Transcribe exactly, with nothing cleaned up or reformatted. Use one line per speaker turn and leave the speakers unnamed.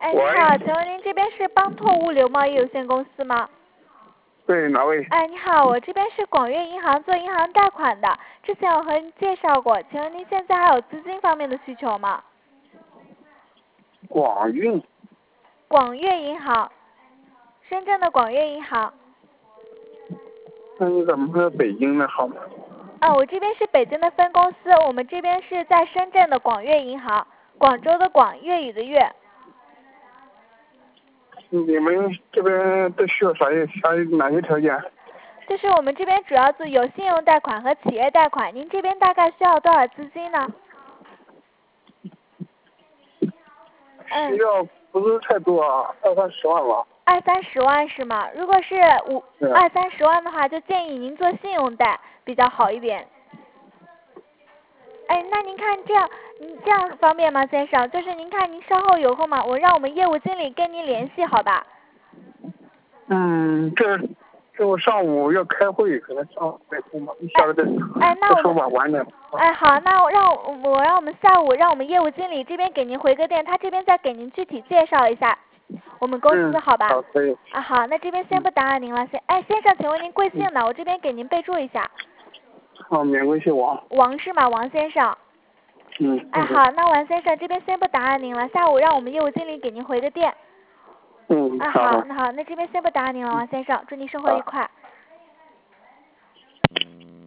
哎，你好，请问您这边是邦拓物流贸易有限公司吗？
对，哪位？
哎，你好，我这边是广粤银行做银行贷款的，之前我和您介绍过，请问您现在还有资金方面的需求吗？
广运。
广粤银行，深圳的广粤银行。
那你怎么是北京的好吗？
啊，我这边是北京的分公司，我们这边是在深圳的广粤银行，广州的广，粤语的粤。
你们这边都需要啥啥哪些条件？
就是我们这边主要是有信用贷款和企业贷款，您这边大概需要多少资金呢？嗯，
需要不是太多啊，二三十万吧。
二三十万是吗？如果是五二三十万的话，就建议您做信用贷比较好一点。哎，那您看这样，您这样方便吗，先生？就是您看您稍后有空吗？我让我们业务经理跟您联系，好吧？
嗯，这这我上午要开会，可能上午再说吧，你下个再
哎，那我
再说吧，晚点。
哎，好，那我让我我让我们下午让我们业务经理这边给您回个电，他这边再给您具体介绍一下我们公司，
嗯、
好吧？
好，可以。
啊，好，那这边先不打扰您了，先哎，先生，请问您贵姓呢？我这边给您备注一下。
好，免贵姓王。
王是吗？王先生。
嗯。
哎，好，那王先生这边先不打扰您了，下午让我们业务经理给您回个电。
嗯，
啊，
好。
好，那好，那这边先不打扰您了，王先生，祝您生活愉快。